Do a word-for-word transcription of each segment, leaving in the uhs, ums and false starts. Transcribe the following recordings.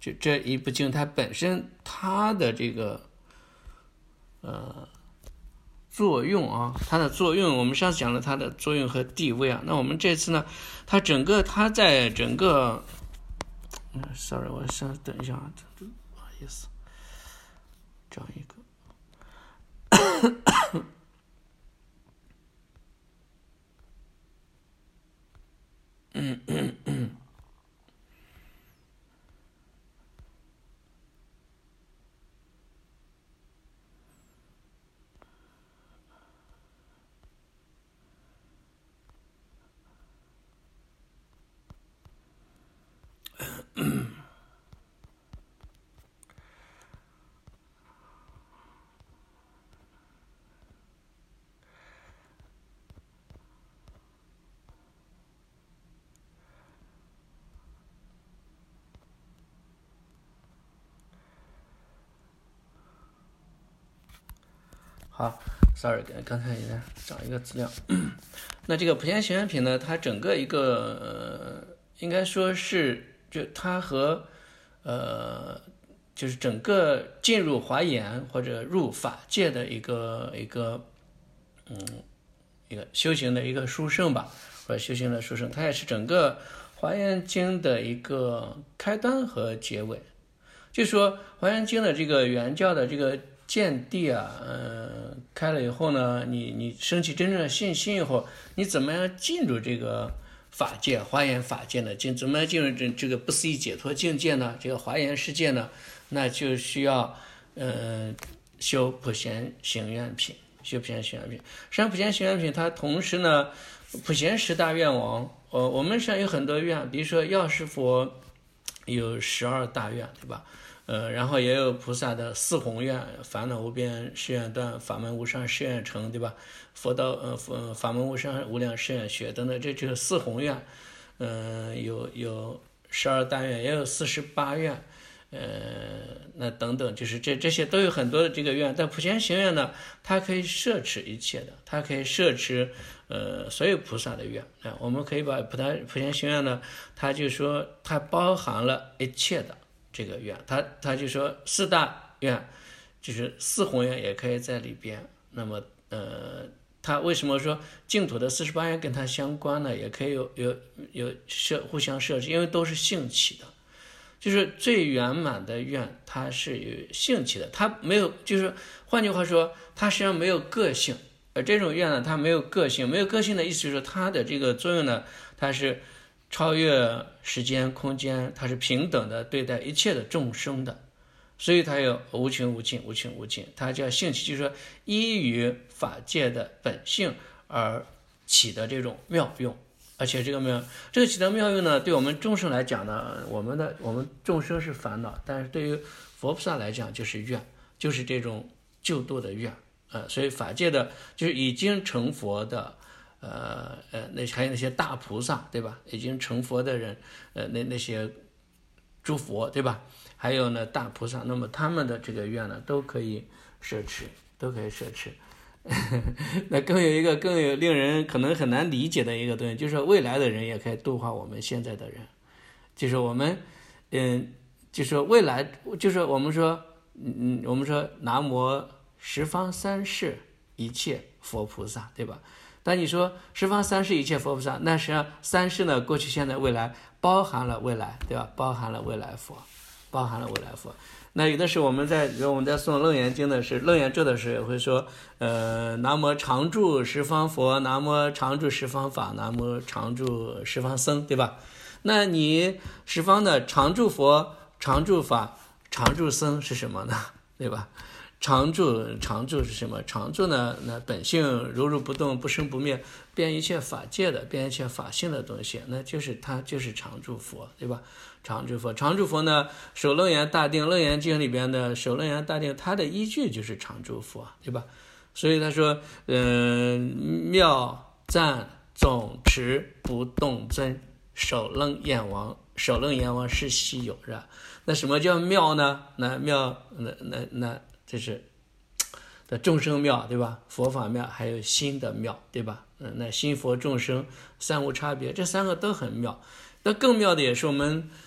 就这一部经它本身它的这个呃作用啊，它的作用，我们上次讲了它的作用和地位啊。那我们这次呢，它整个它在整个，嗯 ，sorry， 我先等一下啊，不好意思，找一个。嗯嗯嗯。好 ，sorry， 刚才也在找一个资料。那这个普贤行愿品呢，它整个一个、呃、应该说是，就它和呃，就是整个进入华严或者入法界的一个一个嗯一个修行的一个殊胜吧，或者修行的殊胜，它也是整个华严经的一个开端和结尾。就说华严经的这个原教的这个见地啊，呃，开了以后呢，你你升起真正的信心以后，你怎么样进入这个法界，华严法界呢？进怎么样进入这这个不思议解脱境界呢？这个华严世界呢？那就需要呃修普贤行愿品，修普贤行愿品。实际上，普贤行愿品它同时呢，普贤十大愿王，呃，我们实际上有很多愿，比如说药师佛有十二大愿，对吧？呃，然后也有菩萨的四弘愿，烦恼无边誓愿断，法门无上誓愿成，对吧？佛道呃法门无上无量誓愿学等等，这就是四弘愿。嗯、呃，有有十二大愿，也有四十八愿，呃，那等等，就是这这些都有很多的这个愿。但普贤行愿呢，它可以摄持一切的，它可以摄持呃所有菩萨的愿啊。我们可以把普达普贤行愿呢，它就说它包含了一切的。这个愿，他他就说四大愿，就是四弘愿也可以在里边。那么，呃，他为什么说净土的四十八愿跟他相关呢？也可以有有有设互相设置，因为都是兴起的，就是最圆满的愿，它是有兴起的，它没有，就是换句话说，它实际上没有个性。而这种愿呢，它没有个性，没有个性的意思就是它的这个作用呢，它是超越时间空间，它是平等的对待一切的众生的，所以它有无穷无尽，无穷无尽，它叫兴起，就是说依于法界的本性而起的这种妙用。而且这个妙，这个起的妙用呢，对我们众生来讲呢，我们的我们众生是烦恼，但是对于佛菩萨来讲就是愿，就是这种救度的愿，呃，所以法界的就是已经成佛的。呃呃，那还有那些大菩萨，对吧？已经成佛的人，呃，那那些诸佛，对吧？还有呢，大菩萨，那么他们的这个愿呢，都可以摄持，都可以摄持。那更有一个更有令人可能很难理解的一个东西，就是说未来的人也可以度化我们现在的人，就是我们，嗯，就是说未来，就是我们说，嗯，我们说南无十方三世一切佛菩萨，对吧？但你说十方三世一切佛菩萨，那实际上三世呢，过去、现在、未来，包含了未来，对吧？包含了未来佛，包含了未来佛。那有的时候我们在，比如我们在诵楞严经的时候，楞严咒的时候也会说，呃，南无常住十方佛，南无常住十方法，南无常住十方僧，对吧？那你十方的常住佛、常住法、常住僧是什么呢？对吧？常住常住是什么？常住呢？那本性如如不动，不生不灭，遍一切法界的，遍一切法性的东西，那就是它就是常住佛，对吧？常住佛，常住佛呢，首楞严大定，楞严经里边的首楞严大定，它的依据就是常住佛，对吧？所以他说，嗯、呃，妙赞总持不动尊，首楞严王，首楞严王是稀有，是吧？那什么叫妙呢？那妙，那那那。这是的众生妙，对吧？佛法妙，还有心的妙，对吧？嗯，那心佛众生三无差别，这三个都很妙。那更妙的也是我们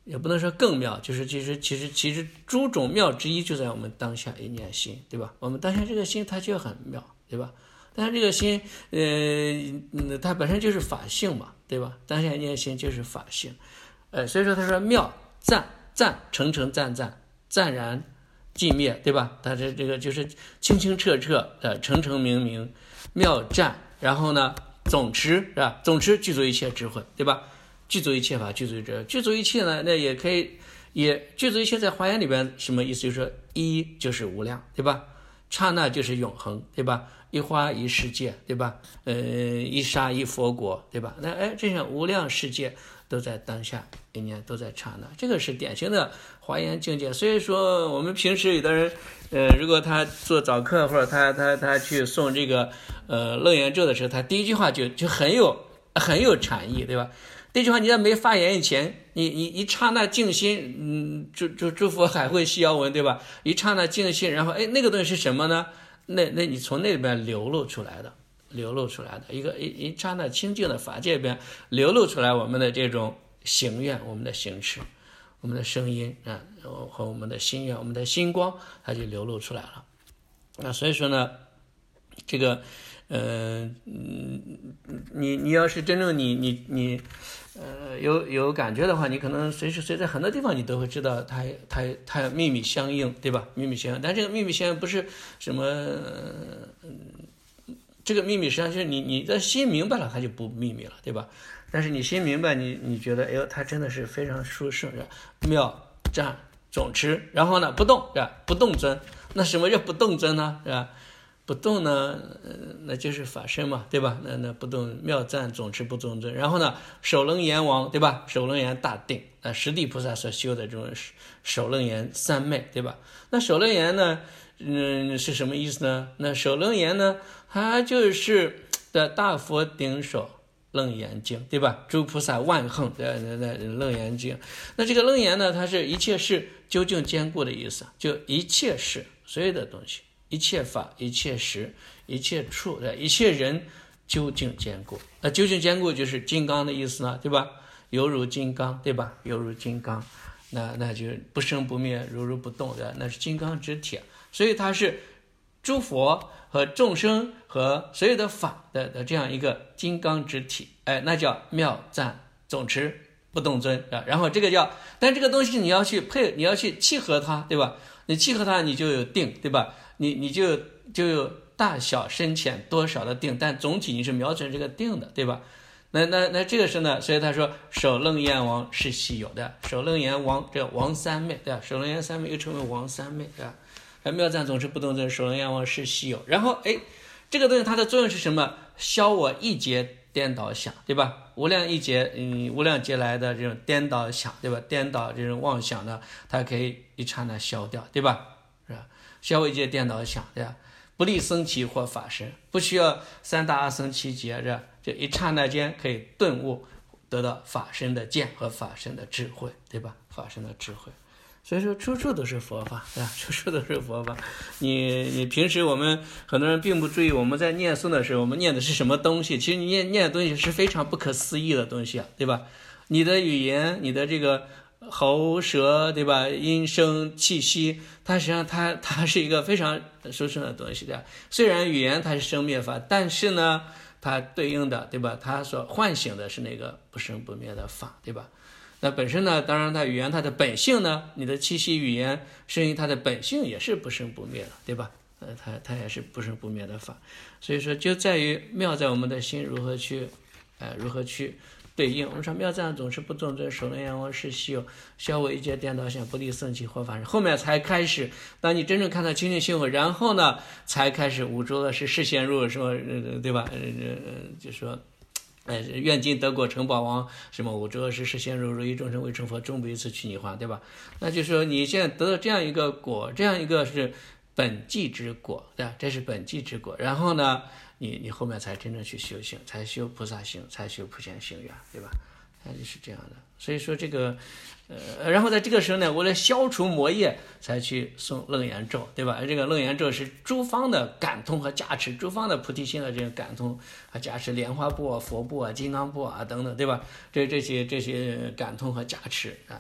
也不能说更妙，就是其实其实其实诸种妙之一就在我们当下一念心，对吧？我们当下这个心它就很妙，对吧？但是这个心，呃，它本身就是法性嘛，对吧？当下一念心就是法性，呃，所以说他说妙赞赞诚诚赞赞赞然寂灭，对吧？它这这个就是清清澈澈，呃，澄澄明明，妙赞，然后呢，总持是吧？总持具足一切智慧，对吧？具足一切法，具足一切，具足一切呢，那也可以，也具足一切在华严里边什么意思？就是说一就是无量，对吧？刹那就是永恒，对吧？一花一世界，对吧？呃，一沙一佛国，对吧？那哎，这些无量世界都在当下一念，都在刹那，这个是典型的华严境界。所以说，我们平时有的人，呃，如果他做早课或者他他他去诵这个呃楞严咒的时候，他第一句话就就很有很有禅意，对吧？这句话你在没发言以前，你你一刹那静心，嗯，诸诸诸佛海会悉遥闻，对吧？一刹那静心，然后哎，那个东西是什么呢？那那你从那里边流露出来的，流露出来的一个一一刹那清净的法界边流露出来我们的这种行愿，我们的行持，我们的声音啊，和我们的心愿，我们的心光，它就流露出来了。那所以说呢，这个。呃，你你要是真正你你你，呃，有有感觉的话，你可能随时随在很多地方你都会知道它它它秘密相应，对吧？秘密相应，但这个秘密相应不是什么，呃、这个秘密实际上就是你你的心明白了，它就不秘密了，对吧？但是你心明白，你你觉得哎呦，它真的是非常殊胜，妙赞总持，然后呢不动，是吧？不动尊，那什么叫不动尊呢？是吧？不动呢，呃，那就是法身嘛，对吧？那那不动妙赞总持不动尊，然后呢，首楞严王，对吧？首楞严大定，那十地菩萨所修的这种首楞严三昧，对吧？那首楞严呢，嗯，是什么意思呢？那首楞严呢，它就是的大佛顶首楞严经，对吧？诸菩萨万行的那楞严经，那这个楞严呢，它是一切事究竟兼顾的意思，就一切事所有的东西。一切法、一切时、一切处、一切人究竟坚固。那究竟坚固就是金刚的意思呢，对吧？犹如金刚，对吧？犹如金刚，那那就不生不灭，如如不动的，那是金刚之铁。所以它是诸佛和众生和所有的法的的这样一个金刚之体，哎，那叫妙赞总持不动尊啊。然后这个叫，但这个东西你要去配，你要去契合它，对吧？你契合它，你就有定，对吧？你你就就有大小深浅多少的定，但总体你是瞄准这个定的，对吧？那那那这个是呢，所以他说首楞严王是稀有的，首楞严王这王三昧，对吧？首楞严三昧又称为王三昧，对吧？妙赞总持不动尊，首楞严王是稀有。然后哎，这个东西它的作用是什么？消我一劫颠倒想，对吧？无量一劫，嗯，无量劫来的这种颠倒想，对吧？颠倒这种妄想呢，它可以一刹那消掉，对吧？是吧？消我一劫颠倒想，对吧？不立僧祇或法身，不需要三大阿僧祇劫，这就一刹那间可以顿悟，得到法身的见和法身的智慧，对吧？法身的智慧。所以说处处都是佛法，对吧？处处都是佛法。你你平时我们很多人并不注意，我们在念诵的时候，我们念的是什么东西？其实你念念的东西是非常不可思议的东西啊，对吧？你的语言，你的这个喉舌，对吧？音声气息，它实际上它它是一个非常殊胜的东西的。虽然语言它是生灭法，但是呢，它对应的，对吧？它所唤醒的是那个不生不灭的法，对吧？那本身呢，当然它语言它的本性呢，你的气息、语言、声音，它的本性也是不生不灭的，对吧？呃，它它也是不生不灭的法。所以说，就在于妙在我们的心如何去，呃，如何去对应。我们说妙赞总持不动尊，首楞严王是稀有，消我一切颠倒想，不立僧祇或法身。后面才开始，当你真正看到清净心火，然后呢，才开始五诸恶世示现入，说，对吧？呃，就说。哎，愿今得果成宝王，什么五诸恶世示现入，如意众生为成佛，终不一次取你化，对吧？那就是说你现在得到这样一个果，这样一个是本际之果，对吧？这是本际之果。然后呢，你你后面才真正去修行，才修菩萨行，才修普贤行愿，对吧？那就是这样的。所以说这个，呃，然后在这个时候呢，为了消除魔业，才去诵楞严咒，对吧？这个楞严咒是诸方的感通和加持，诸方的菩提心的这种感通和加持，莲花部啊、佛部啊、金刚部啊等等，对吧？这这些这些感通和加持啊，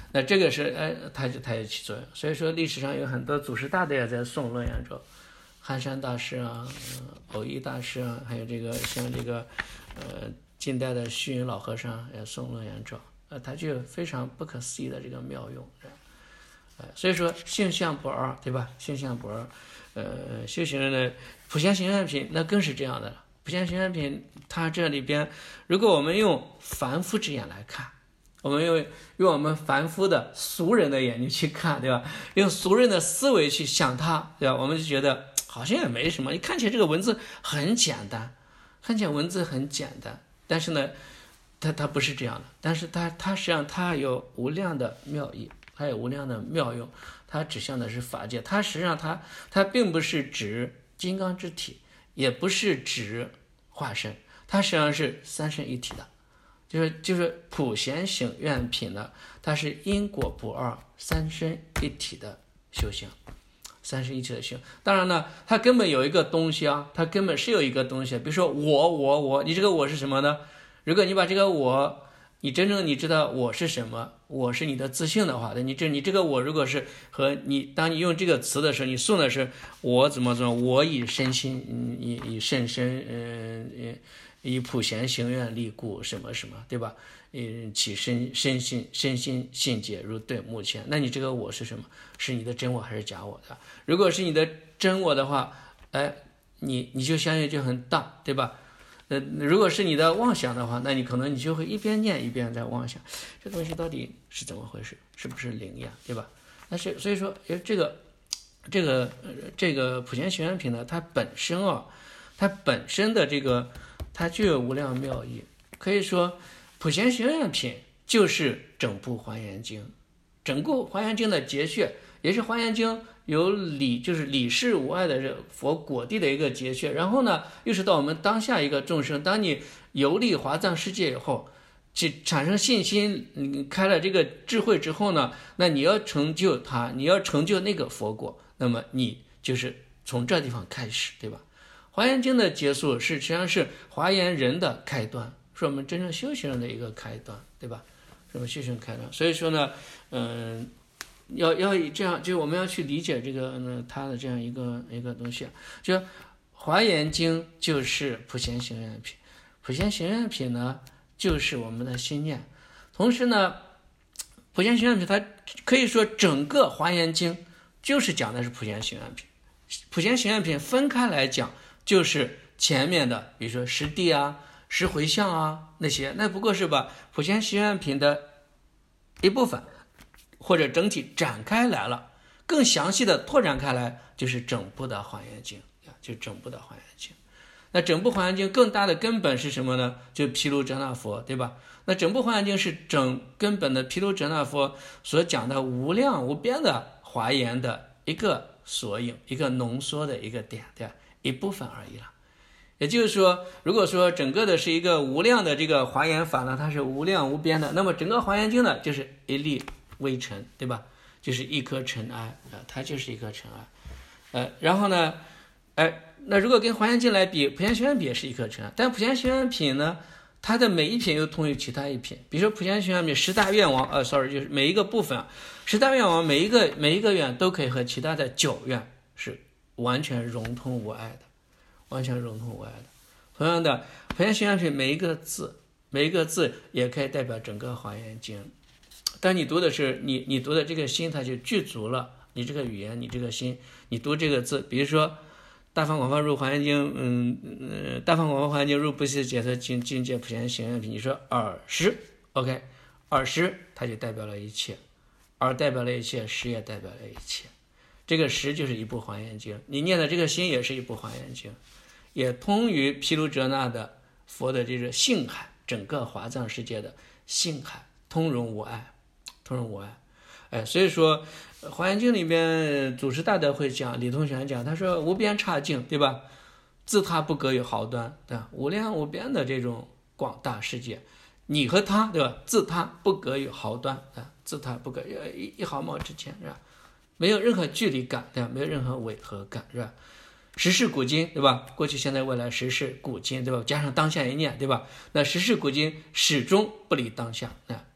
那这个是哎，它就它也起作用。所以说历史上有很多祖师大德也在诵楞严咒，憨山大师啊、呃、偶益大师啊，还有这个像这个呃近代的虚云老和尚也诵楞严咒，呃，它就有非常不可思议的这个妙用。呃，所以说性相不二，对吧？性相不二，呃，修行人的普贤行愿品那更是这样的了。普贤行愿品，它这里边，如果我们用凡夫之眼来看，我们用用我们凡夫的俗人的眼睛去看，对吧？用俗人的思维去想它，对吧？我们就觉得好像也没什么，你看起来这个文字很简单，看起来文字很简单，但是呢，它它不是这样的，但是它它实际上它有无量的妙义，它有无量的妙用，它指向的是法界，它实际上它它并不是指金刚之体，也不是指化身，它实际上是三身一体的。就是就是普贤行愿品呢，它是因果不二、三身一体的修行，三身一体的修行。当然呢，它根本有一个东西啊，它根本是有一个东西，比如说我我我，你这个我是什么呢？如果你把这个我，你真正你知道我是什么，我是你的自性的话，你这你这个我如果是和你，当你用这个词的时候，你诵的是我怎么怎么，我以身心，以以甚深，嗯嗯。以普贤行愿力故什么什么，对吧？嗯，起身身心身心信解如对目前，那你这个我是什么？是你的真我还是假我的？如果是你的真我的话，哎，你你就相应就很大，对吧？呃，如果是你的妄想的话，那你可能你就会一边念一边在妄想，这东西到底是怎么回事？是不是灵呀？对吧？但是所以说，哎，这个这个这个普贤行愿品呢，它本身啊，它本身的这个。它具有无量妙义，可以说普贤行愿品就是整部华严经，整部华严经的结穴，也是华严经有理，就是理事无碍的佛果地的一个结穴。然后呢，又是到我们当下一个众生，当你游历华藏世界以后，去产生信心，你开了这个智慧之后呢，那你要成就它，你要成就那个佛果，那么你就是从这地方开始，对吧？华严经的结束是实际上是华严人的开端，是我们真正修行人的一个开端，对吧？是我们修行开端。所以说呢，嗯、呃，要要以这样，就我们要去理解这个呢，它的这样一个一个东西，就华严经就是普贤行愿品，普贤行愿品呢就是我们的心念。同时呢，普贤行愿品它可以说整个华严经就是讲的是普贤行愿品，普贤行愿品分开来讲。就是前面的，比如说十地啊、十回向啊那些，那不过是把普贤行愿品的一部分或者整体展开来了，更详细的拓展开来，就是整部的华严经，就整部的华严经。那整部华严经更大的根本是什么呢？就毗卢遮那佛，对吧？那整部华严经是整根本的毗卢遮那佛所讲的无量无边的华严的一个索引，一个浓缩的一个点，对吧？一部分而已了。也就是说，如果说整个的是一个无量的这个华严法呢，它是无量无边的，那么整个华严经呢就是一粒微尘，对吧？就是一颗尘埃啊，它就是一颗尘埃。呃，然后呢，哎，那如果跟华严经来比，普贤行愿品也是一颗尘埃，但普贤行愿品呢，它的每一品又通于其他一品。比如说普贤行愿品十大愿王，呃 ，sorry， 就是每一个部分，十大愿王每一个每一个愿都可以和其他的九愿是完全融通无碍的，完全融通无碍的。同样的，普贤行愿品每一个字，每一个字也可以代表整个华严经。当你读的是你你读的这个心，它就具足了。你这个语言，你这个心，你读这个字，比如说大方广泛入华严经，嗯嗯，大方广泛华严经入不系解脱境境界普贤行愿品，你说尔时 ，OK， 尔时它就代表了一切，尔代表了一切，时也代表了一切。这个时就是一部华严经，你念的这个心也是一部华严经，也通于毗卢遮那的佛的这个性海，整个华藏世界的性海，通融无碍，通融无碍。哎，所以说华严经里边祖师大德会讲，李通玄讲，他说无边刹境，对吧？自他不隔有毫端，对吧？无量无边的这种广大世界，你和他，对吧？自他不隔有毫端啊，自他不隔一一毫毛之间，是吧？没有任何距离感，对吧？没有任何违和感，是吧？时世古今，对吧？过去、现在、未来，时世古今，对吧？加上当下一念，对吧？那时世古今始终不离当下，啊，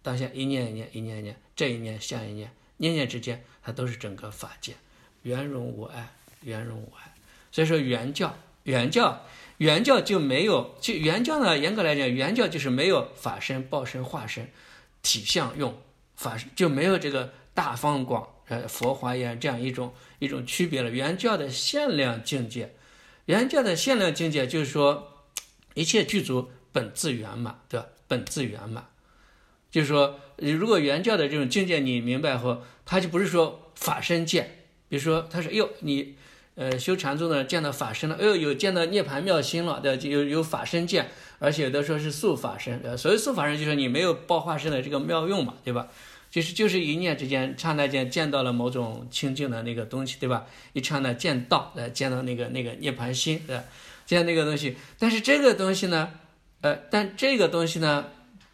当下一念一念一念一念，这一念下一念，念念之间它都是整个法界，圆融无碍，圆融无碍。所以说原教原教原教就没有，就原教呢，严格来讲原教就是没有法身报身化身体相用法，就没有这个大方广呃佛华严这样一种一种区别了。原教的限量境界，原教的限量境界就是说一切具足本自圆满，对吧？本自圆满，就是说如果原教的这种境界你明白后，他就不是说法身见，比如说他说哟你呃修禅宗的见到法身了，哎呦有见到涅槃妙心了，对吧？有有法身见，而且有的说是速法身，对吧？所谓速法身就是你没有报化身的这个妙用嘛，对吧？就是就是一念之间刹那间见到了某种清净的那个东西，对吧？一刹那见到呃见到那个那个涅槃心，对吧？见那个东西，但是这个东西呢呃但这个东西呢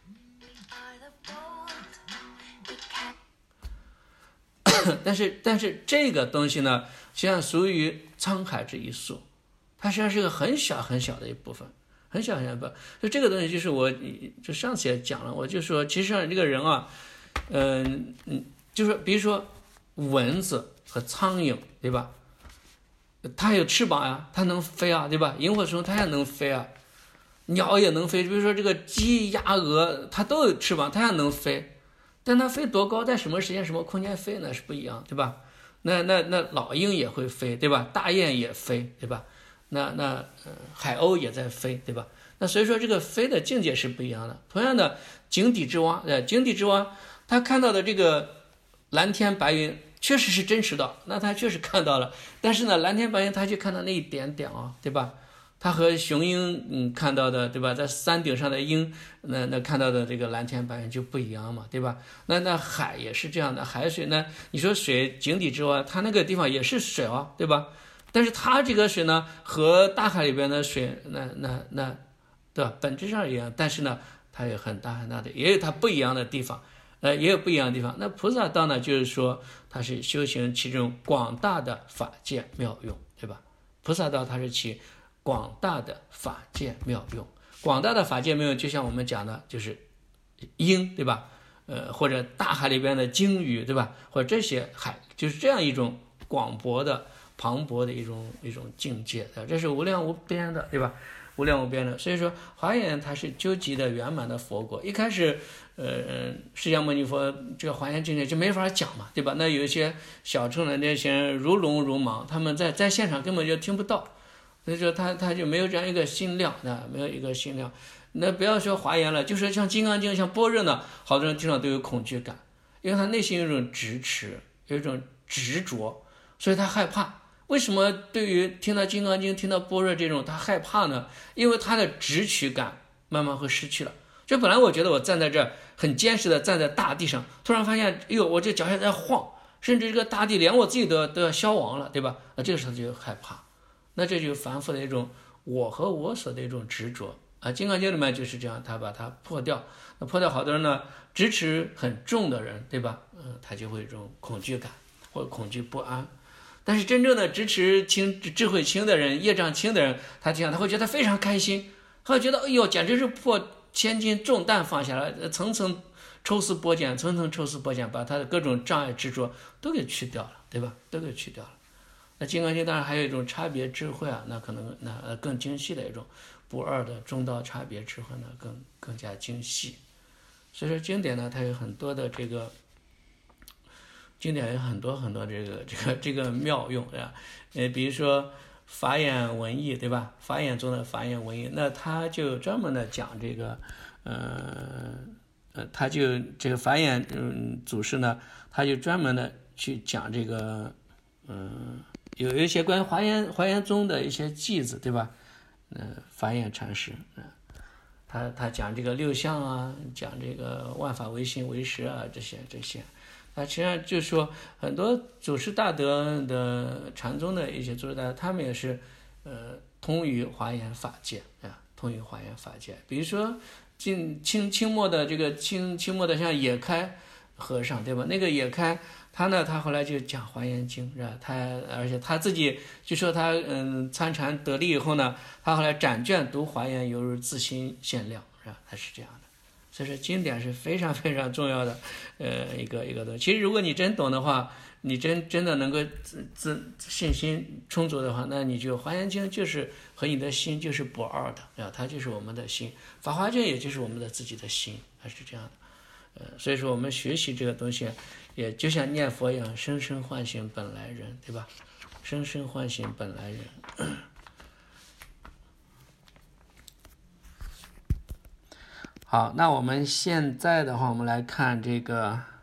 但是但是这个东西呢实际上属于沧海之一粟，它实际上是个很小很小的一部分，很小很小的部分。就这个东西就是我就上次也讲了，我就说其实上这个人啊嗯嗯，就是比如说蚊子和苍蝇，对吧？它有翅膀呀，它能飞啊，对吧？萤火虫它也能飞啊，鸟也能飞，比如说这个鸡、鸭、鹅，它都有翅膀，它也能飞。但它飞多高，在什么时间、什么空间飞呢？是不一样，对吧？那那那老鹰也会飞，对吧？大雁也飞，对吧？那那呃海鸥也在飞，对吧？那所以说这个飞的境界是不一样的。同样的，井底之蛙，呃，井底之蛙，他看到的这个蓝天白云确实是真实的，那他确实看到了。但是呢，蓝天白云他就看到那一点点啊，对吧？他和雄鹰嗯看到的，对吧？在山顶上的鹰，那那看到的这个蓝天白云就不一样嘛，对吧？那那海也是这样的，海水呢，你说水井底之蛙，它那个地方也是水啊，对吧？但是它这个水呢，和大海里边的水，那那那，对吧？本质上一样，但是呢，它有很大很大的，也有它不一样的地方，呃，也有不一样的地方。那菩萨道呢，就是说它是修行其中广大的法界妙用，对吧？菩萨道它是其广大的法界妙用，广大的法界妙用，就像我们讲的，就是鹰，对吧？呃，或者大海里边的鲸鱼，对吧？或者这些海，就是这样一种广博的、磅礴的一种一种境界的，这是无量无边的，对吧？无量无边的。所以说，华严它是究极的圆满的佛果。一开始，呃，释迦牟尼佛这个华严境界就没法讲嘛，对吧？那有一些小乘的那些人如聋如盲，他们在在现场根本就听不到。所以说他他就没有这样一个心量啊，没有一个心量。那不要说华严了，就是像金刚经、像般若呢，好多人听到都有恐惧感，因为他内心有一种执持，有一种执着，所以他害怕。为什么对于听到金刚经、听到般若这种他害怕呢？因为他的执取感慢慢会失去了。就本来我觉得我站在这儿很坚实的站在大地上，突然发现，哎呦，我这脚下在晃，甚至这个大地连我自己都都要消亡了，对吧？那这个时候就害怕。那这就是凡夫的一种我和我所的一种执着啊，《金刚经》里面就是这样，他把它破掉。那破掉，好多人呢，执持很重的人，对吧？嗯，他就会有一种恐惧感或者恐惧不安。但是真正的执持轻、智慧轻的人、业障轻的人，他这样他会觉得非常开心，他会觉得哎呦，简直是破千斤重担放下来，层层抽丝剥茧，层层抽丝剥茧，把他的各种障碍执着都给去掉了，对吧？都给去掉了。那《金刚经》当然还有一种差别智慧啊，那可能那更精细的一种不二的中道差别智慧呢，更更加精细。所以说经典呢，它有很多的这个经典有很多很多这个这个这个妙用，对吧？呃，比如说法眼文义，对吧？法眼中的法眼文义，那他就专门的讲这个，呃呃，他就这个法眼嗯祖师呢，他就专门的去讲这个，嗯。有一些关于华严华严宗的一些偈子，对吧？嗯、呃，法眼禅师，嗯、呃，他他讲这个六相啊，讲这个万法唯心唯识啊，这些这些，他实际上就说很多祖师大德的禅宗的一些祖师大德，他们也是呃通于华严法界啊，通于华严法界。比如说清清清末的这个清清末的像野开和尚，对吧？那个野开。他呢，他后来就讲华严经，是吧？他而且他自己就说他嗯参禅得力以后呢，他后来展卷读华严，犹如自心现量，是吧？他是这样的。 所以说经典是非常非常重要的，呃，一个一个东西。其实如果你真懂的话，你真真的能够自自信心充足的话，那你就《华严经》就是和你的心就是不二的啊，它就是我们的心，《法华经》也就是我们的自己的心，它是这样的。呃，所以说我们学习这个东西，也就像念佛一样，生生唤醒本来人，对吧？生生唤醒本来人。好，那我们现在的话，我们来看这个。